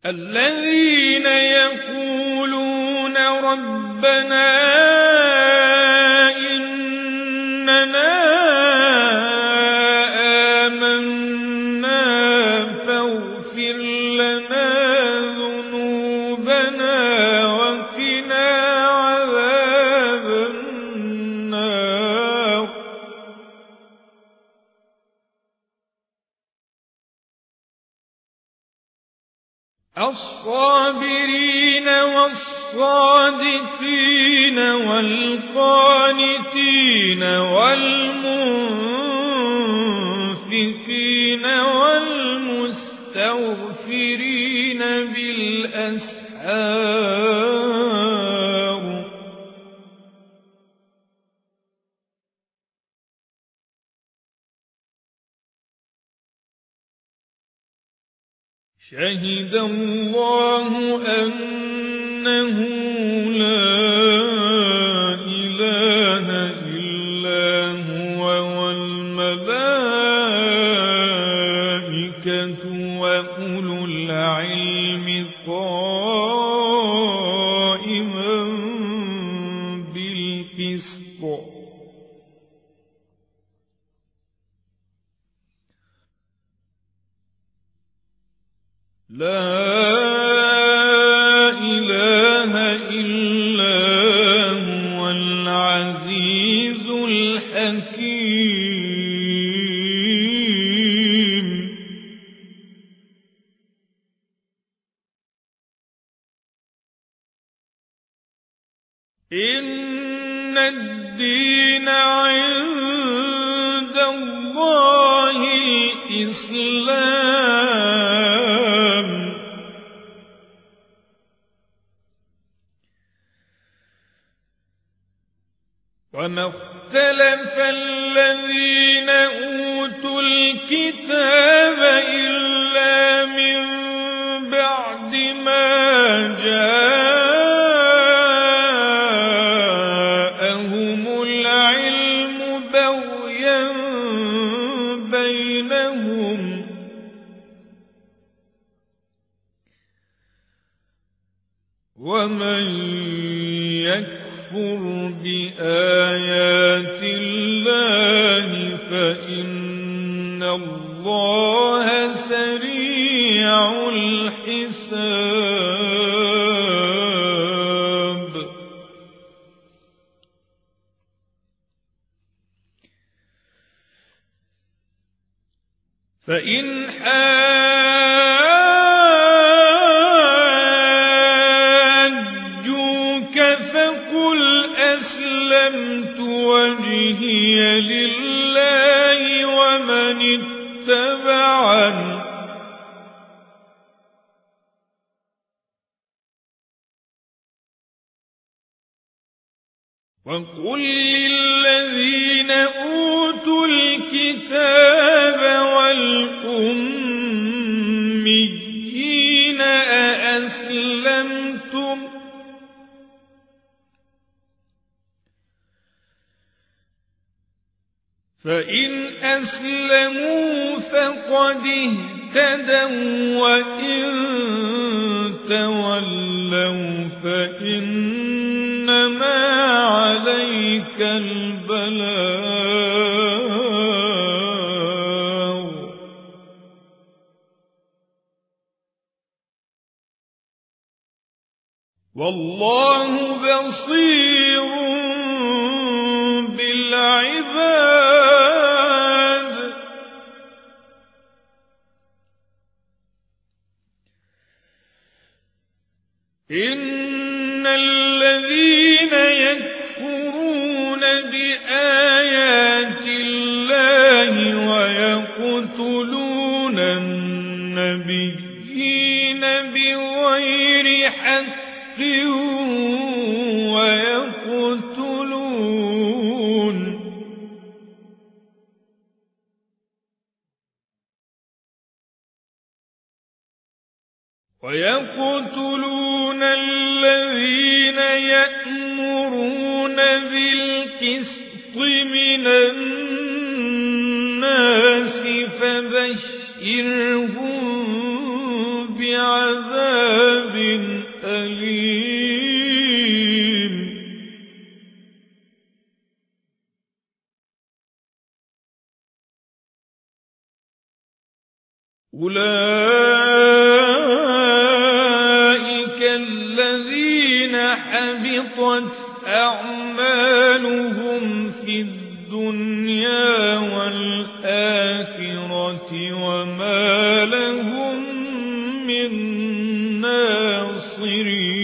الذين يقولون ربنا إننا آمنا فاغفر لنا ذنوبنا وقنا عذاب النار الصابرين والصادقين والقانتين والمنفقين والمستغفرين بالأسحار شهد الله أنه لا إله إلا هو والملائكة وأولو العلم قائما بالقسط لا إله إلا هو العزيز الحكيم إن الدين عند الله الإسلام وما اختلف الذين أوتوا الكتاب إلا من بعد ما جاءهم العلم بغيا بينهم ومن يكفر بآيات الله فإن الله سريع الحساب فإن حاجوك فقل أسلمت وجهي لله ومن اتبعني وقل للذين أوتوا الكتاب والأميين أأسلمتم فإن أسلموا فقد اهتدوا وإن تولوا فإنما عليك البلاغ والله بصير بالعباد إن الذين يكفرون بآيات الله ويقتلون النبيين بغير حق ويقتلون الذين يأمرون بالقسط من الناس فبشرهم بعذاب أولئك الذين حبطت أعمالهم في الدنيا والآخرة وما لهم من ناصرين.